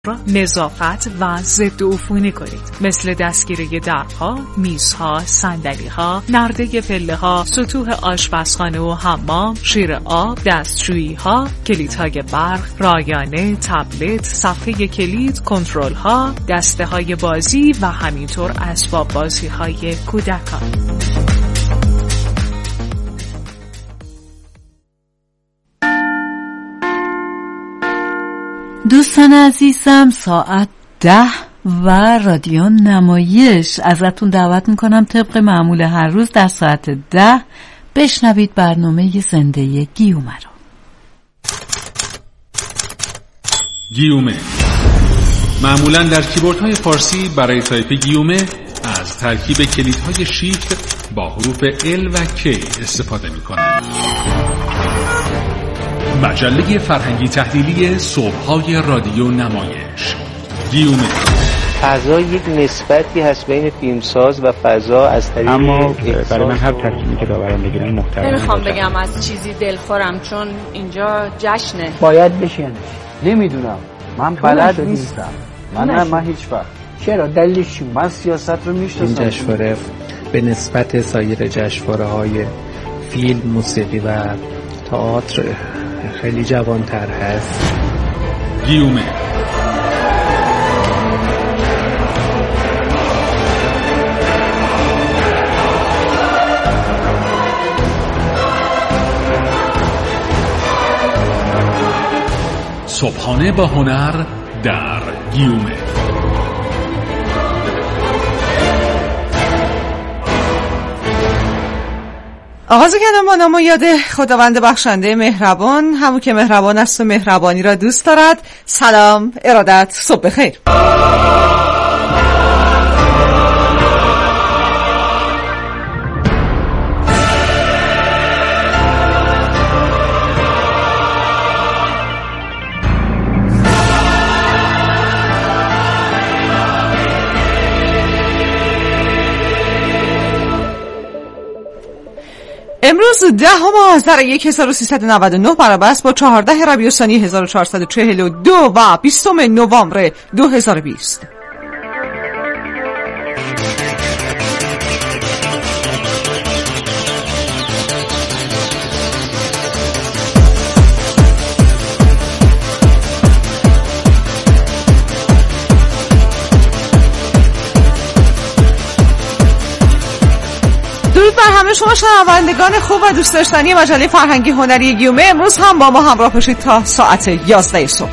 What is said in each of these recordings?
را نظافت و ضد عفونی کنید، مثل دستگیره درها، میزها، صندلیها، نرده پله‌ها، سطوح آشپزخانه و حمام، شیر آب، دستشویی‌ها، کلیدهای برق، رایانه، تبلت، صفحه کلید، کنترل‌ها، دسته‌های بازی و همینطور اسباب بازی‌های کودکان. دوستان عزیزم، ساعت 10 و رادیو نمایش. ازتون دعوت میکنم طبق معمول هر روز در ساعت 10 بشنوید برنامه زنده گیومه رو. گیومه معمولا در کیبوردهای فارسی برای تایپ گیومه از ترکیب کلیدهای شیفت با حروف L و K استفاده میکنند. مجله فرهنگی تحلیلی صبح‌های رادیو نمایش گیومه. فضا یک نسبتی هست بین فیلمساز و فضا از طریق، اما برای من هر ترکیبی که داورم بگیرن محترم. نمیخوام بگم از چیزی دلخورم، چون اینجا جشنه. باید بشین. نمیدونم، من بلد نیستم. من هیچ وقت. چرا؟ دلیلش چیه؟ من سیاست رو میشناسم. این جشنواره به نسبت سایر جشنواره‌های فیلم، موسیقی و تئاتر خیلی جوان‌تر هست. گیومه صبحانه با هنر در گیومه. آغاز کردم با نام و یاد خداوند بخشنده مهربان، همون که مهربان است و مهربانی را دوست دارد. سلام، ارادت، صبح بخیر. امروز 10 آذر 1399 برابر است با 14 ربیع الثانی 1442 و 20 نوامبر 2020. درود بر همه شما شنوندگان خوب و دوست داشتنی مجله فرهنگی هنری گیومه. امروز هم با ما همراه باشید تا ساعت 11 صبح.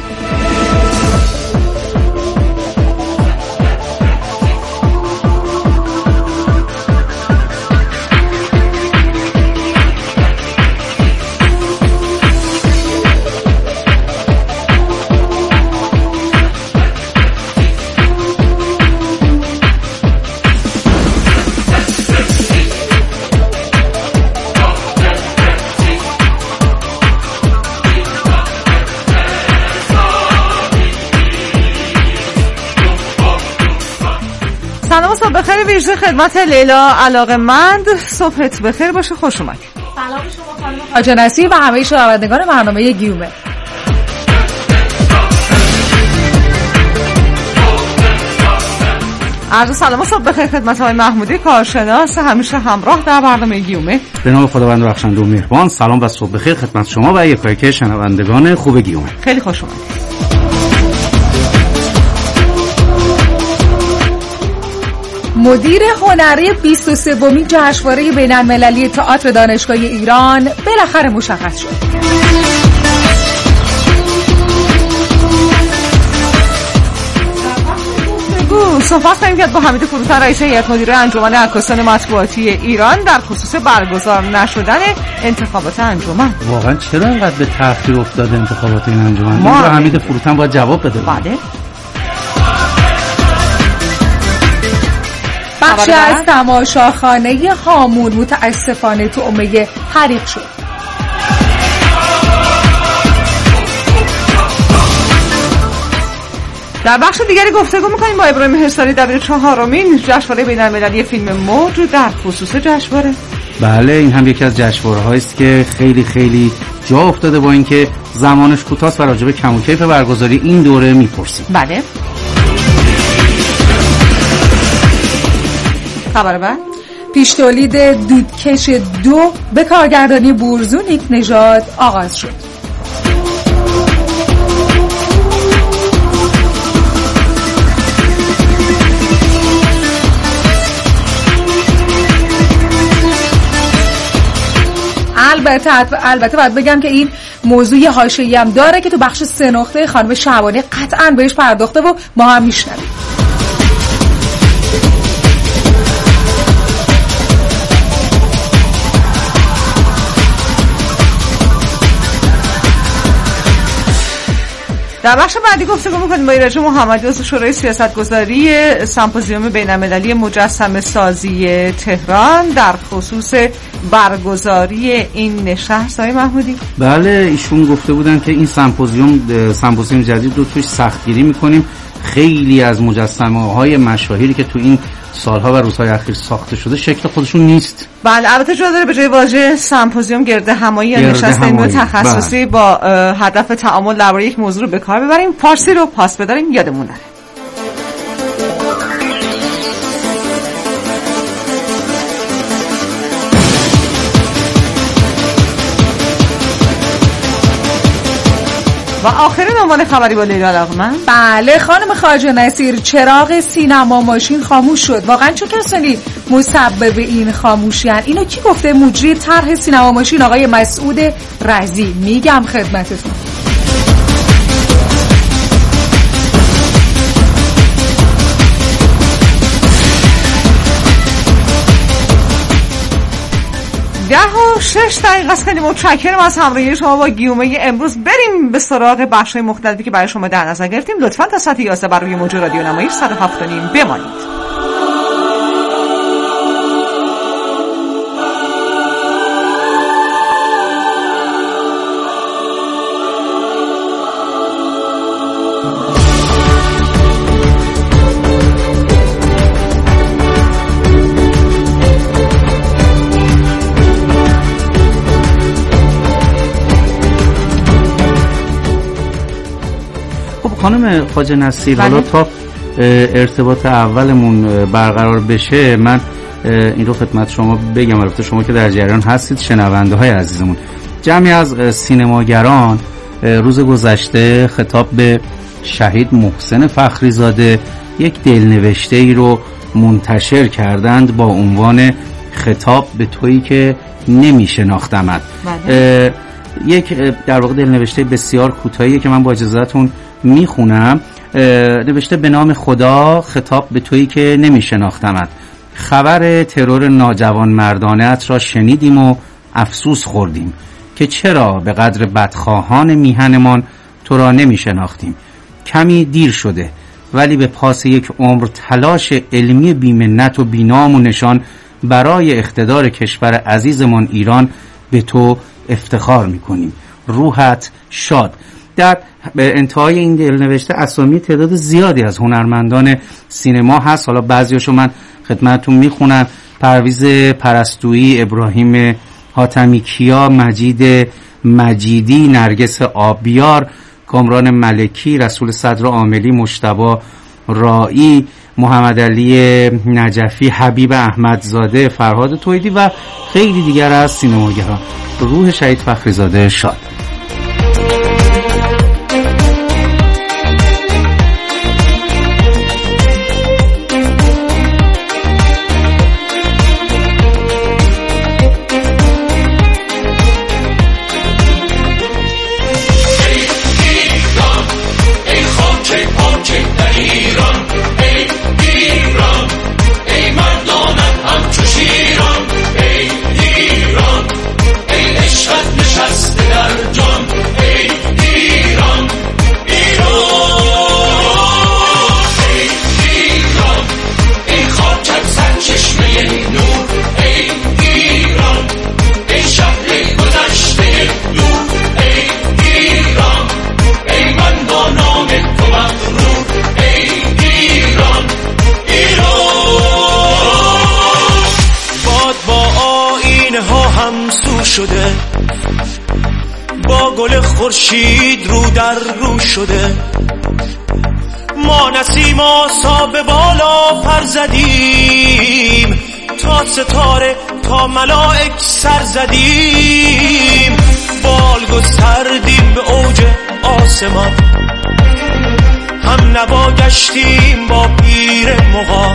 سلام و صبح بخیر ویژه خدمت لیلا علاقه‌مند. صبحت بخیر باشه، خوش اومدید. سلام شما خانم حاج نصیر و همه شنوندگان برنامه گیومه. عرض سلام و صبح بخیر خدمت آقای محمودی کارشناس همیشه همراه در برنامه گیومه. به نام خداوند بخشنده و مهربان. سلام و صبح بخیر خدمت شما و یکایک شنوندگان خوب گیومه. خیلی خوش اومدید. مدیر هنری 23مین جشنواره بین‌المللی تئاتر دانشگاه ایران بالاخره مشخص شد. صحبت کنیم که با حمید فروتن رئیس هیئت مدیره انجمن عکاسان مطبوعاتی ایران در خصوص برگزار نشدن انتخابات انجمن. واقعا چرا اینقدر به تأخیر افتاده انتخابات این انجمن؟ ما حمید فروتن باید جواب بده. بله. بخشی از تماشاخانه هامون متاسفانه طعمه حریق شد. در بخش دیگری گفتگو می‌کنیم با ابراهیم حصاری دبیر 4مین جشنواره بین‌المللی فیلم موج در خصوص جشنواره. بله این هم یکی از جشنواره‌هایی است که خیلی خیلی جا افتاده با اینکه زمانش کوتاست و راجع به کم و کیف برگزاری این دوره میپرسیم. بله. خبر بعد پیش تولید دودکش 2 به کارگردانی برزونیک نژاد آغاز شد. البته باید بگم که این موضوع یه حاشیه‌ای هم داره که تو بخش 3 نقطه خانم شعبانی قطعاً بهش پرداخته و ما هم میشنویم. در بخش بعدی گفتگو می‌کنیم با ایرج محمدی عضو شورای سیاستگذاری سمپوزیوم بین‌المللی مجسمه سازی تهران در خصوص برگزاری این نشست. آقای محمودی؟ بله ایشون گفته بودن که این سمپوزیوم جدید رو توش سختگیری می‌کنیم. خیلی از مجسمه‌های مشاهیری که تو این سالها و روزهای اخیر ساخته شده شکل خودشون نیست. بله البته جا داره به جای واژه سمپوزیوم گرد همایی یا نشست علمی تخصصی با هدف تعامل درباره یک موضوع رو به کار ببریم. فارسی رو پاس بداریم یادمون نره. و آخرین عنوان خبری با لیلا علاقمند. بله خانم خواجه نصیر، چراغ سینما ماشین خاموش شد. واقعا چه کسانی مسبب این خاموشی هن؟ اینو کی گفته؟ مجری طرح سینما ماشین آقای مسعود رضی. میگم خدمتتون. ده و 6 دقیقه است. خیلی متشکرم از همراهی شما با گیومه امروز. بریم به سراغ بخش‌های مختلفی که برای شما در نظر گرفتیم. لطفاً تا ساعت 11 بر روی موج رادیو نمایش 107.5 بمانید. خانم خواجه نصیر حالا تا ارتباط اولمون برقرار بشه من این رو خدمت شما بگم، البته شما که در جریان هستید شنونده های عزیزمون، جمعی از سینماگران روز گذشته خطاب به شهید محسن فخریزاده یک دلنوشته ای رو منتشر کردند با عنوان خطاب به تویی که نمیشناختمت. یک در واقع دلنوشته بسیار کوتاهیه که من با اجازهتون میخونم. نوشته به نام خدا، خطاب به تویی که نمیشناختمت. خبر ترور ناجوان مردانه‌ات را شنیدیم و افسوس خوردیم که چرا به قدر بدخواهان میهنمان تو را نمیشناختیم. کمی دیر شده ولی به پاس یک عمر تلاش علمی بی‌منت و بی‌نام و نشان برای اقتدار کشور عزیزمان ایران به تو افتخار میکنیم. روحت شاد. در انتهای این دلنوشته اسامی تعداد زیادی از هنرمندان سینما هست. حالا بعضیاشو من خدمتتون میخونم: پرویز پرستویی، ابراهیم حاتمی کیا، مجید مجیدی، نرگس آبیار، کامران ملکی، رسول صدر عاملی، مجتبی رائی، محمد علی نجفی، حبیب احمدزاده، فرهاد تویدی و خیلی دیگر از سینماگران. روح شهید فخریزاده شاد. نشسته در جا خورشید رو در رو شده، ما نسیم آسا به بالا پر زدیم، تا ستاره تا ملائک سر زدیم، بال گستردیم به اوج آسمان، هم نوا گشتیم با پیر مغان،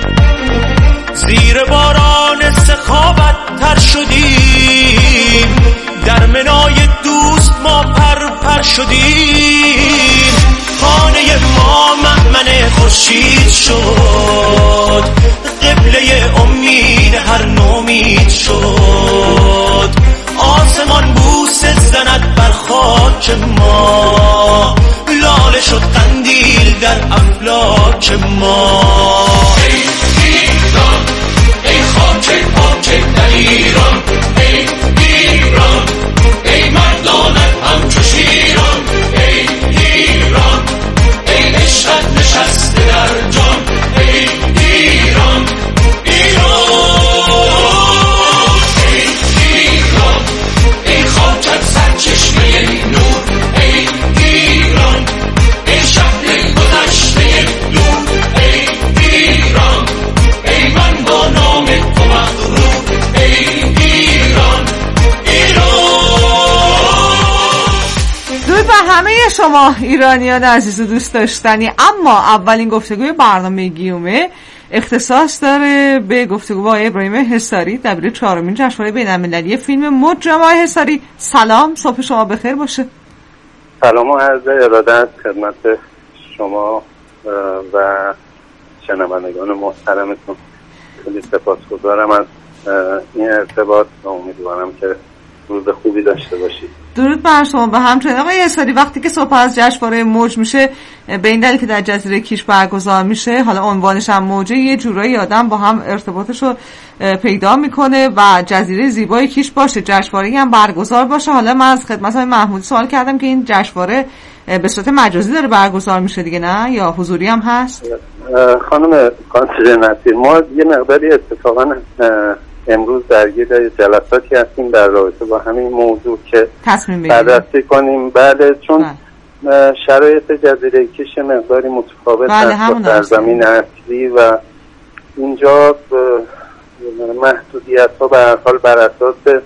زیر باران سخاوت تر شدیم، در منای دوست ما پر شدیم، خانه ما مأمن خورشید شد، قبله امید هر نومید شد، آسمان بوسه زند بر خاک ما، لاله شد قندیل در افلاک ما. ای ایران، ای خاک پاک در ایران، ای ایران، ای مردانت همچو شیران، ای ایران، ای عشقت نشسته در جان، ای ایران، ایران، ای ایران، ای خاکت سرچشمه نور، ای ایران، ای شهر گذشته نور، ای ایران، ای من با نام تو مغرور، ای ایران، ایران. درود بر همه شما ایرانیان عزیز و دوست داشتنی. اما اولین گفتگوی برنامه گیومه اختصاص داره به گفتگو با ابراهیم حصاری، دبیر 4مین جشنواره بین‌المللی فیلم موج. جناب حصاری سلام، صبح شما بخیر باشه. سلام و عرض ارادت خدمت شما و شنوندگان محترمتون. خیلی سپاسگزارم از این ارتباط و امیدوارم که روز خوبی داشته باشید. درود بر شما. به همچنین آقای حصاری، وقتی که صبح از جشنواره موج میشه به این دلیل که در جزیره کیش برگزار میشه، حالا عنوانش هم موجه، یه جورایی آدم با هم ارتباطش رو پیدا میکنه و جزیره زیبای کیش باشه، جشنواره هم برگزار باشه. حالا من از خدمت های محمودی سوال کردم که این جشنواره به صورت مجازی داره برگزار میشه دیگه، نه یا حضوری هم هست؟ خانم کانسلر نصیر، ما یه مقداری اتفاقا امروز درگیر جلساتی هستیم در رابطه با همین موضوع که بررسی کنیم. بله، چون شرایط جزیره کیش مقداری متفاوت هست با سرزمین اصلی و اینجا محدودیت ها به هر حال بر اساس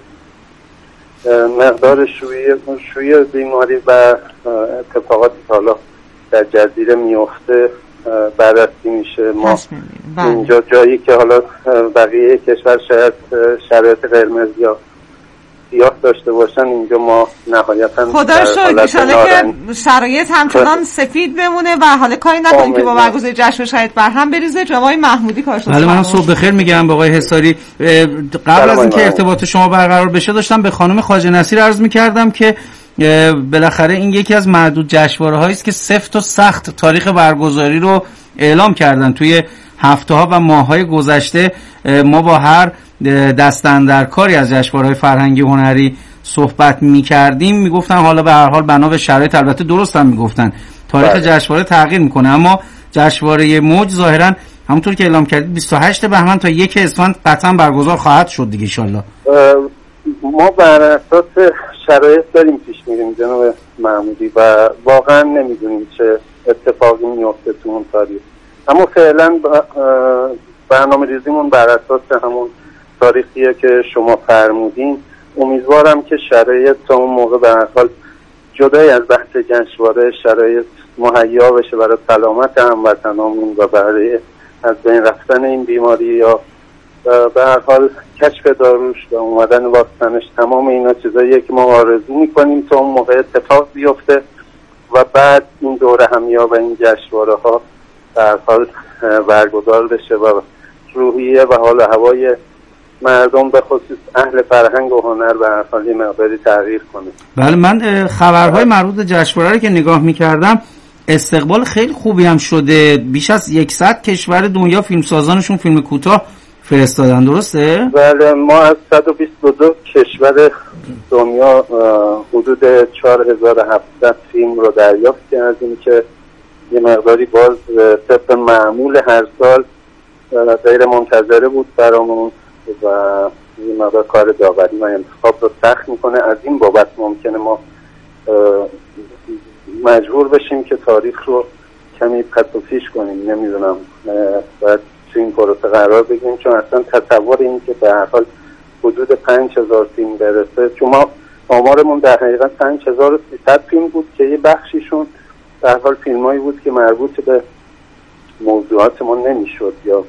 مقدار شیوع بیماری و اتفاقاتی که حالا در جزیره میفته بررسی میشه. ما اینجا جایی که حالا بقیه کشور شاید شرایط قرمز یا سیاه داشته باشن، اینجا ما نهایتا خدا شکر انشالله که شرایط همچنان سفید بمونه و حالا کاری نکنیم که با برگزاری جشن شاید بر هم بریزه. جناب محمودی کارشناس. بله، من صبح بخیر میگم با آقای حصاری. قبل از اینکه ارتباط شما برقرار بشه داشتم به خانم خواجه نصیر عرض میکردم که بالاخره این یکی از معدود جشنواره‌هایی است که سفت و سخت تاریخ برگزاری رو اعلام کردن. توی هفته‌ها و ماه‌های گذشته ما با هر دستاندرکاری از جشنواره‌های فرهنگی هنری صحبت می‌کردیم، میگفتن حالا به هر حال بنا به شرایط، البته درست هم میگفتن، تاریخ جشنواره تغییر میکنه، اما جشنواره موج ظاهراً همونطور که اعلام کردید 28 بهمن تا 1 اسفند قطعا برگزار خواهد شد دیگه ان شاءالله. ما بر اساس شرایط داریم پیش میریم جناب محمودی و واقعا نمیدونیم چه اتفاقی میفته تو اون تاریخ، اما فعلا برنامه ریزیمون بر اساس همون تاریخیه که شما فرمودین. امیدوارم که شرایط تا اون موقع به هر حال جدای از بحث جشنواره شرایط مهیا بشه برای سلامت هموطنامون و برای از بین رفتن این بیماری یا به هر حال کشف داروش و اومدن واکسنش. تمام اینا چیزاییه که ما آرزو میکنیم تا اون موقع اتفاق بیفته و بعد این دوره همیا و این جشنواره ها به هر حال برگزار بشه و روحیه و حال هوای مردم به خصوص اهل فرهنگ و هنر به هر حال مقداری تغییر کنه. بله، من خبرهای مربوط به جشنواره رو که نگاه میکردم استقبال خیلی خوبی هم شده. بیش از 100 کشور دنیا فیلمسازانشون فیلم کوتاه فرستادن، درسته؟ بله، ما از 122 کشور دنیا حدود 4700 فیلم رو دریافت کردیم که یه مقداری باز طبق معمول هر سال غیر منتظره بود برامون و یه مقدار کار داوری و انتخاب رو سخت میکنه. از این بابت ممکنه ما مجبور بشیم که تاریخ رو کمی پس و پیش کنیم. نمیدونم باید تو این پروسه قرار بگیریم، چون اصلا تصور این که به هر حال حدود 5000 فیلم برسه، چون ما آمارمون در حقیقت 5300 فیلم بود که یه بخشیشون در حال فیلمایی بود که مربوط به موضوعاتمون نمیشد یا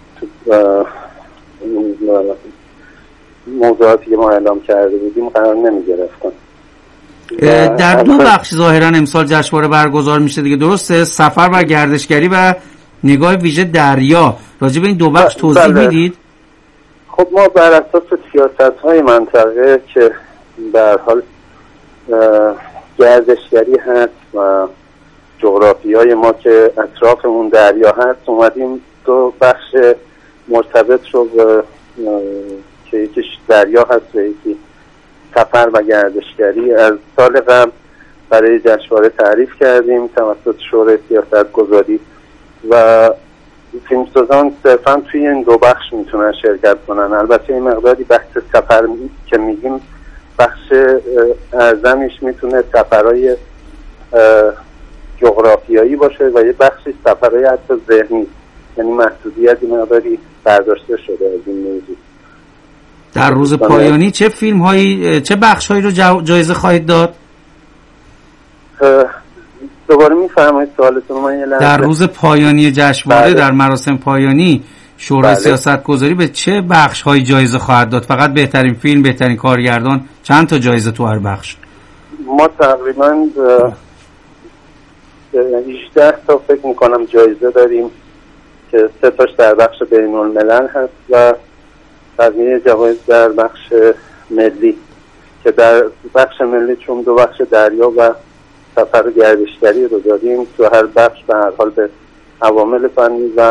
موضوعاتی که ما اعلام کرده بودیم قرار نمی گرفتن. در دو بخش ظاهرا امسال جشنواره برگزار میشه دیگه، درسته؟ سفر و گردشگری و نگاه ویژه دریا. راجع به این دو بخش توضیح میدید؟ خب ما بر اساس سیاست‌های منطقه که به هر حال گردشگری هست و جغرافیای ما که اطرافمون دریا هست، اومدیم دو بخش مرتبط رو که یکیش دریا هست و یکی سفر و گردشگری از سال قبل برای جشنواره تعریف کردیم توسط شورای سیاست‌گذاری و فیلمسازان صرفا توی این دو بخش میتونن شرکت کنن. البته این مقداری بحث سفر که میگیم بخش اعظمش میتونه سفرهای جغرافیایی باشه و یه بخشی سفرهای حتی ذهنی، یعنی محدودیت این مقداری برداشته شده از این موضوع. در روز پایانی چه فیلم هایی، چه بخش هایی رو جایزه خواهید داد؟ دوباره میفرمایید سوالتون؟ من یه لحظه. در روز پایانی جشنواره در مراسم پایانی شورای سیاست‌گذاری به چه بخش هایی جایزه خواهد داد؟ فقط بهترین فیلم، بهترین کارگردان، چند تا جایزه تو هر بخش؟ ما تقریبا 18 تا فکر میکنم جایزه داریم که 3 تاش در بخش بین‌الملل هست و بقیه جوایز در بخش ملی که در بخش ملی چون دو بخش دریا و سفر گردشگری رو داریم، تو هر بخش به هر حال به عوامل فنی و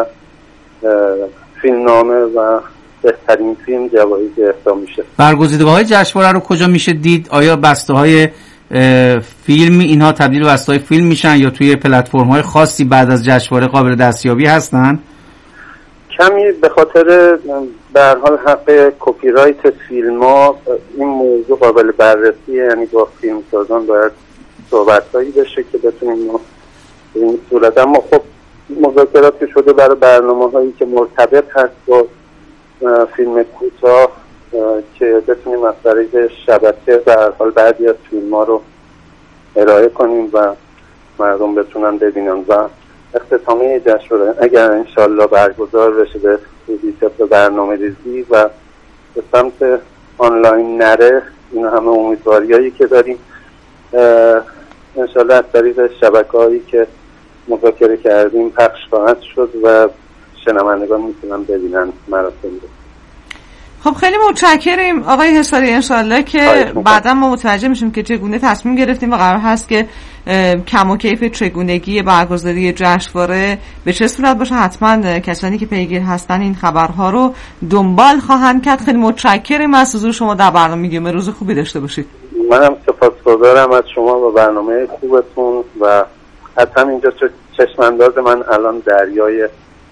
فیلمنامه و بهترین فیلم جوایز اهدا میشه. برگزیدگاه‌های جشنواره رو کجا میشه دید؟ آیا بسته‌های فیلم اینها تبدیل به بسته‌های فیلم میشن یا توی پلتفرم‌های خاصی بعد از جشنواره قابل دستیابی هستن؟ کمی به خاطر به هر حال حق کپی رایت فیلم‌ها این موضوع قابل بررسیه، یعنی با فیلمسازان باید صحبت‌هایی بشه که بتونیم به این صورت. اما خب مذاکرات که شده برای برنامه‌هایی که مرتبط هست با فیلم کوتاه که بتونیم از طریق شبکه به هر حال بعضی از فیلم‌ها رو ارائه کنیم و مردم بتونن ببینن و اختتامیه جشنواره اگر انشالله برگزار بشه به طبق برنامه‌ریزی و به سمت آنلاین نره، این همه امیدواریایی که داریم انشالله از طریق شبکه‌هایی که مذاکره کردیم پخش خواهد شد و شنوندگان میتونن ببینن مراسم رو. خب خیلی متشکریم آقای حصاری، انشالله که بعدا ما متوجه میشیم که چگونه تصمیم گرفتیم و قرار هست که کم و کیف چگونگی برگزاری جشنواره به چه صورت باشه. حتما کسانی که پیگیر هستن این خبرها رو دنبال خواهند کرد. خیلی متشکریم از حضور شما در برنامه گیومه. روز خوبی داشته باشید. منم سپاسگزارم از شما و برنامه خوبتون و حتما اینجا چشمانداز من الان دریای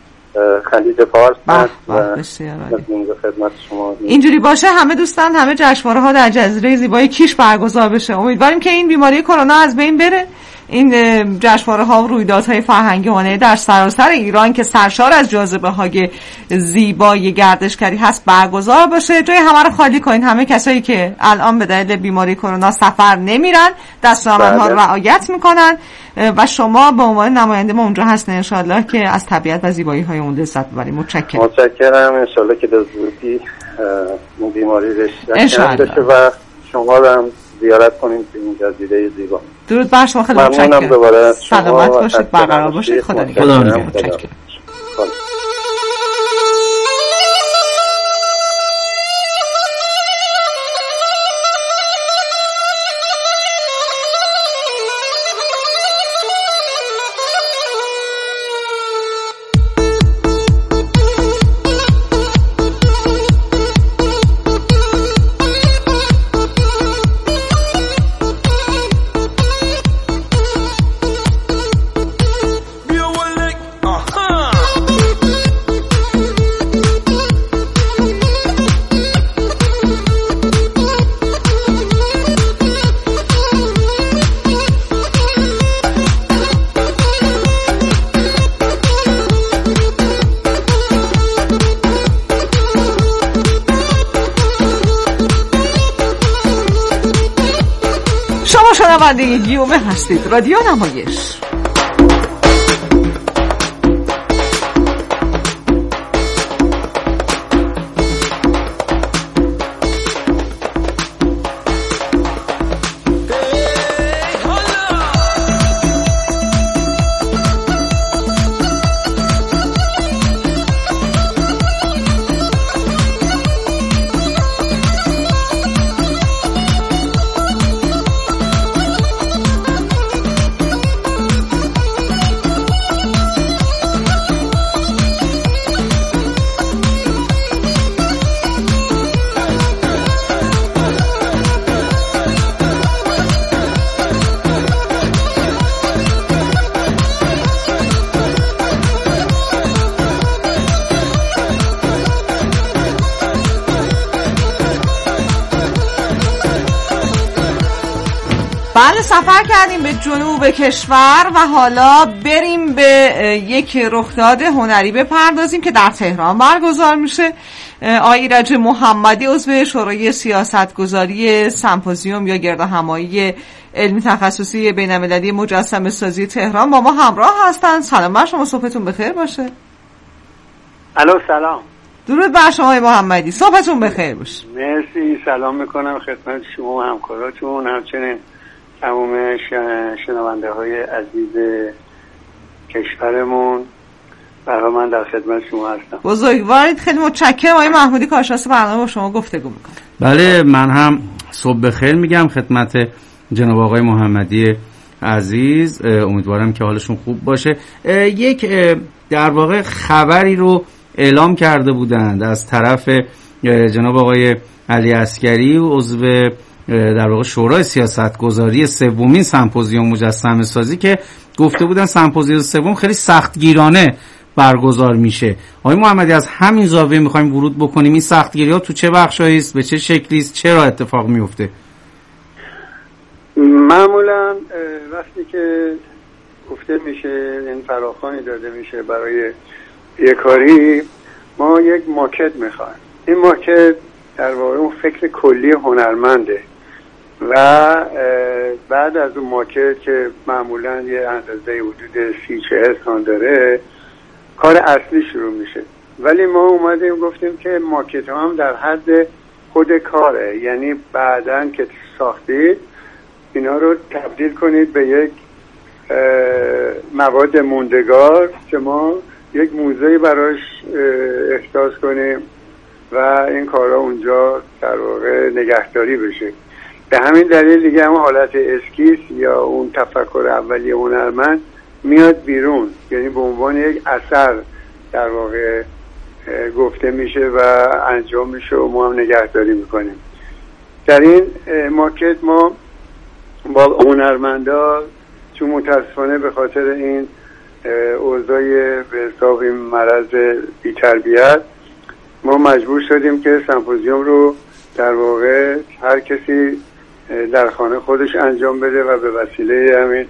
خلیج فارس هست و اینجا خدمت شما. اینجوری باشه همه دوستان همه جشنواره ها در جزیره زیبای کیش برگزار بشه. امیدواریم که این بیماری کرونا از بین بره، این جشنواره ها و رویدادهای فرهنگی هنری در سراسر ایران که سرشار از جاذبه‌های زیبای گردشگری هست برگزار باشه. جای همه رو خالی کنین. همه کسایی که الان به دلیل بیماری کرونا سفر نمیرن دستورالعمل‌ها رو رعایت میکنن و شما به عنوان نماینده ما اونجا هستین انشالله که از طبیعت و زیبایی‌های اون لذت ببریم. متشکرم. انشالله که به زودی این بیماری رشد بشه و شما رو هم زیارت کنیم تو این جزیره زیبا. درود بر شما. خیلی متشکرم. سلامت باشید، برقرار باشید. خدا نگهدار. متشکرم. شنونده گیومه هستید، رادیو نمایش. بله، سفر کردیم به جنوب کشور و حالا بریم به یک رخداد هنری بپردازیم که در تهران برگزار میشه. آقای ایرج محمدی عضو شورای سیاستگذاری سمپوزیوم یا گردهمایی علمی تخصصی بین‌المللی مجسمه سازی تهران با ما همراه هستند. سلام بر شما، صبحتون بخیر باشه. الو، سلام. درود بر شما آقای محمدی، صبحتون بخیر باشه. مرسی، سلام میکنم خدمت شما و همکاراتون، همچنین تمام شنونده های عزیز کشورمون. برای من در خدمت شما هستم. بزرگوارید، خیلی متشکرم. آقای محمودی کارشناس برنامه با شما گفتگو میکنم. بله، من هم صبح بخیر میگم خدمت جناب آقای محمدی عزیز، امیدوارم که حالشون خوب باشه. یک در واقع خبری رو اعلام کرده بودند از طرف جناب آقای علی عسگری، عضو در واقع شورای سیاستگذاری سومین سمپوزیوم مجسمه سازی، که گفته بودن سمپوزیوم سوم خیلی سختگیرانه برگزار میشه. آقای محمدی، از همین زاویه میخوایم ورود بکنیم. این سختگیری‌ها تو چه بخشایی است، به چه شکلی است، چرا اتفاق میفته؟ معمولا وقتی که گفته میشه این فراخوانی داده میشه برای یک کاری، ما یک ماکت میخوایم. این ماکت در واقع اون فکر کلی هنرمنده و بعد از اون ماکت که معمولا یه اندازه حدود 30-40 سال داره، کار اصلی شروع میشه. ولی ما اومدیم گفتیم که ماکت هم در حد خود کاره، یعنی بعدن که ساختید اینا رو تبدیل کنید به یک مواد موندگار که ما یک موزه براش احداث کنیم و این کارا اونجا در واقع نگهداری بشه. به همین دلیل دیگه هم حالت اسکیس یا اون تفکر اولیه هنرمند میاد بیرون، یعنی به عنوان یک اثر در واقع گفته میشه و انجام میشه و ما هم نگهداری میکنیم. در این ماکت ما با هنرمندا، چون متاسفانه به خاطر این اوضاع به حساب این مرض بی‌تربیت ما مجبور شدیم که سمپوزیوم رو در واقع هر کسی در خانه خودش انجام بده و به وسیله همین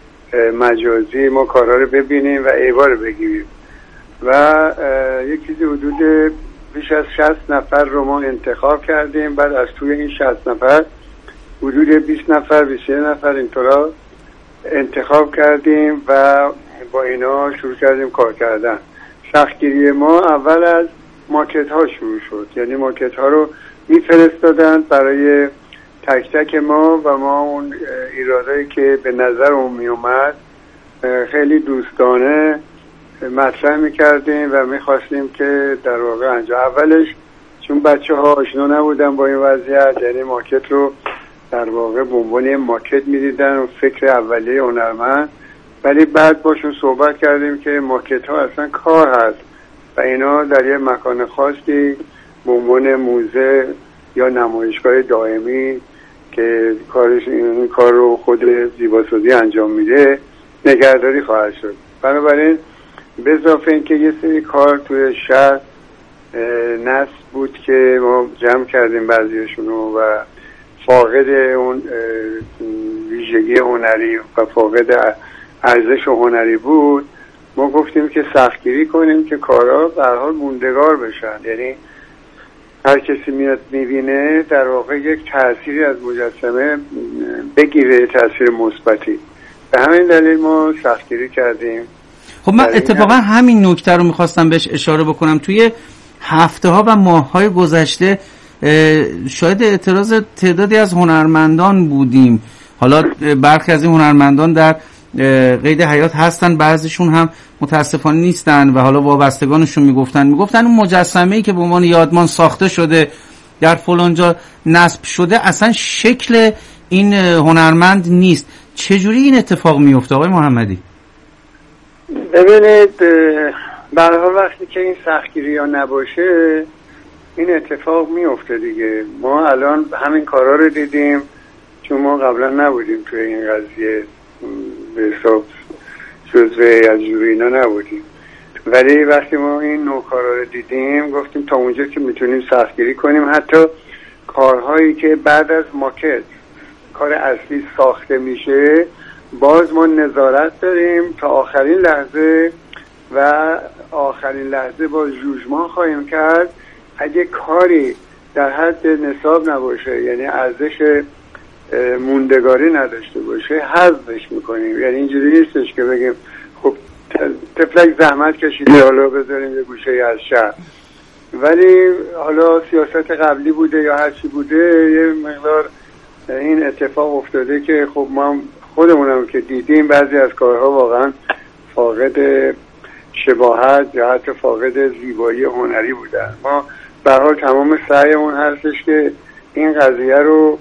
مجازی ما کارها رو ببینیم و ایوا رو بگیریم و یک چیزی حدود بیش از 60 نفر رو ما انتخاب کردیم. بعد از توی این 60 نفر حدود 20 نفر 21 نفر اینطورا انتخاب کردیم و با اینا شروع کردیم کار کردن. سختگیری ما اول از ماکت ها شروع شد، یعنی ماکت ها رو میفرستادن برای تک تک ما و ما اون ایرادایی که به نظر اون می اومد خیلی دوستانه مطرح میکردیم و میخواستیم که در واقع انجام. اولش چون بچه ها آشنا نبودن با این وضعیت، یعنی ماکت رو در واقع به عنوان ماکت میدیدن و فکر اولیه هنرمند، ولی بعد باشون صحبت کردیم که ماکت ها اصلا کار هست و اینا در یه مکان خاصی به عنوان موزه یا نمایشگاه دائمی که این کار رو خود زیباسازی انجام میده نگهداری خواهد شد. بنابراین به اضافه اینکه یه سری کار توی شهر نصب بود که ما جمع کردیم بعضیشونو و فاقد اون ویژگی هنری و فاقد ارزش هنری بود، ما گفتیم که سختگیری کنیم که کارها به هر حال موندگار بشن. یعنی هر کسی میاد میبینه در واقع یک تأثیری از مجسمه بگیره، تأثیر مثبتی. به همین دلیل ما سختگیری کردیم. خب من اتفاقا همین نکته رو میخواستم بهش اشاره بکنم. توی هفته ها و ماه های گذشته شاید اعتراض تعدادی از هنرمندان بودیم. حالا برخی از این هنرمندان در قید حیات هستن، بعضیشون هم متاسفانه نیستن و حالا وابستگانشون میگفتن اون مجسمه‌ای که به عنوان یادمان ساخته شده در فلانجا نصب شده اصلا شکل این هنرمند نیست. چجوری این اتفاق میفته آقای محمدی؟ ببینید به هر حال وقتی که این سختگیری ها نباشه این اتفاق میفته دیگه. ما الان همین کارا رو دیدیم چون ما قبلا نبودیم توی این قضیه، به حساب جزوه از جوری اینا نبودیم، ولی وقتی ما این نوع کارا رو دیدیم گفتیم تا اونجا که میتونیم سختگیری کنیم. حتی کارهایی که بعد از ماکت کار اصلی ساخته میشه باز ما نظارت داریم تا آخرین لحظه و آخرین لحظه با جوجمان خواهیم کرد. اگه کاری در حد نصاب نباشه، یعنی ارزش موندگاری نداشته باشه، حذفش میکنیم. یعنی اینجوری نیستش که بگیم خب تفلک زحمت کشیده حالا بذاریم یه گوشه از شهر، ولی حالا سیاست قبلی بوده یا هر چی بوده یه مقدار این اتفاق افتاده که خب ما خودمونم که دیدیم بعضی از کارها واقعا فاقد شباهت یا حتی فاقد زیبایی هنری بودن. ما به هر حال تمام سعیمون هستش که این قضیه رو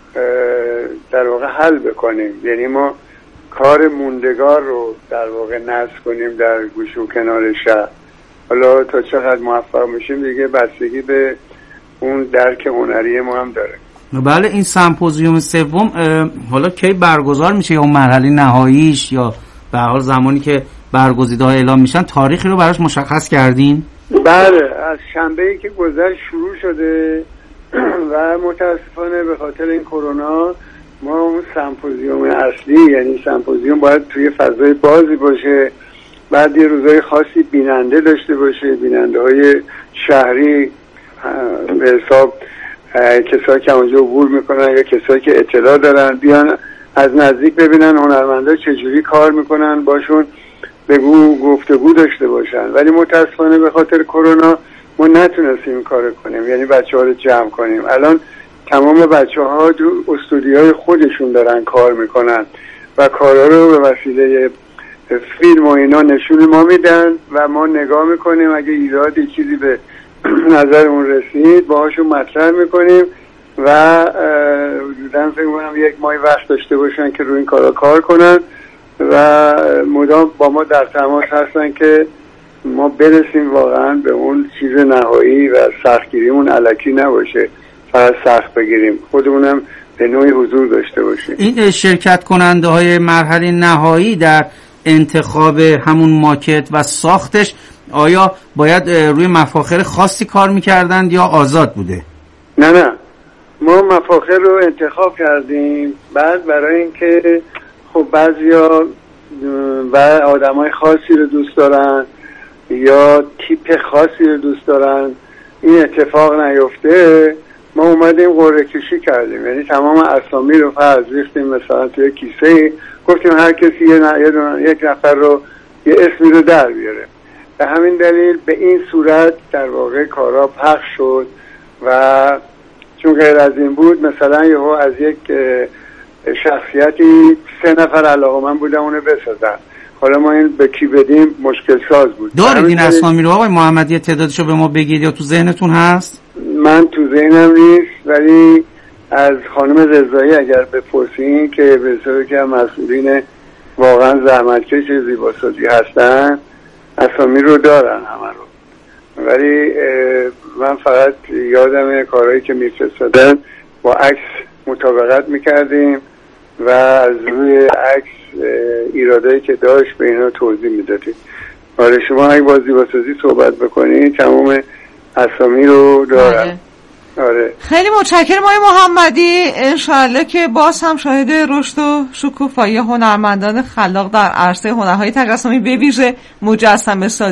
در واقع حل بکنیم، یعنی ما کار موندگار رو در واقع نصب کنیم در گوشه و کنار شهر. حالا تا چقدر موفق میشیم دیگه بستگی به اون درک هنری ما هم داره. بله، این سمپوزیوم سوم حالا کی برگزار میشه یا مرحله نهاییش یا به هر حال زمانی که برگزیده‌ها اعلام میشن تاریخی رو براش مشخص کردین؟ بله، از شنبه‌ای که گذشت شروع شده و متاسفانه به خاطر این کرونا ما اون سمپوزیوم اصلی، یعنی سمپوزیوم باید توی فضای بازی باشه، بعد یه روزای خاصی بیننده داشته باشه، بیننده های شهری به حساب کسایی که اونجا عبور میکنن یا کسایی که اطلاع دارن بیان از نزدیک ببینن هنرمندا چجوری کار میکنن، باشون گفتگو داشته باشن. ولی متاسفانه به خاطر کرونا ما نتونستیم کار کنیم، یعنی بچه‌ها رو جمع کنیم. الان تمام بچه‌ها تو استودیوهای خودشون دارن کار میکنن و کارا رو به وسیله فیلم و اینا نشون ما میدن و ما نگاه میکنیم. اگه ایرادی چیزی به نظرمون رسید باهاشون مطرح میکنیم و حدوداً فکر کنم یک ماه وقت داشته باشن که روی این کارا کار کنن و مدام با ما در تماس هستن که ما برسیم واقعا به اون چیز نهایی و سختگیریمون الکی نباشه، فقط سخت بگیریم، خودمونم به نوعی حضور داشته باشیم. این شرکت کننده های مرحله نهایی در انتخاب همون ماکت و ساختش آیا باید روی مفاخر خاصی کار میکردند یا آزاد بوده؟ نه، ما مفاخر رو انتخاب کردیم. بعد برای اینکه خب بعضیا و آدمای خاصی رو دوست دارن یا تیپ خاصی رو دوست دارن این اتفاق نیفته، ما اومدیم قرعه کشی کردیم. یعنی تمام اسامی رو فرض ریختیم مثلا توی کیسه، گفتیم هر کسی یک نفر رو یه اسمی رو در بیاره. به همین دلیل به این صورت در واقع کارا پخش شد و چون غیر از این بود مثلا یهو از یک شخصیتی 3 نفر علاقه‌مند بودن اونو بسازن، حالا ما این به کی بدیم مشکل ساز بود. دارید این اسامی رو آقای محمدی تعدادشو به ما بگید یا تو ذهنتون هست؟ من تو ذهنم نیست، ولی از خانم رضایی اگر بپرسین که به حسابی که مسئولین واقعا زحمتکش زیباسازی هستن اسامی رو دارن همه رو، ولی من فقط یادم کارهایی که میفرستادن با عکس مطابقت میکردیم و از روی عکس ایرادایی که داشت به اینا توضیح میدادیم. آره، شما اگه با زیباسازی صحبت بکنید تمام اسامی رو دارن. آره. خیلی متشکرم آقای محمدی. انشالله که باز هم شاهد رشد و شکوفایی هنرمندان خلاق در عرصه هنرهای تجسمی به ویژه مجسمه سازی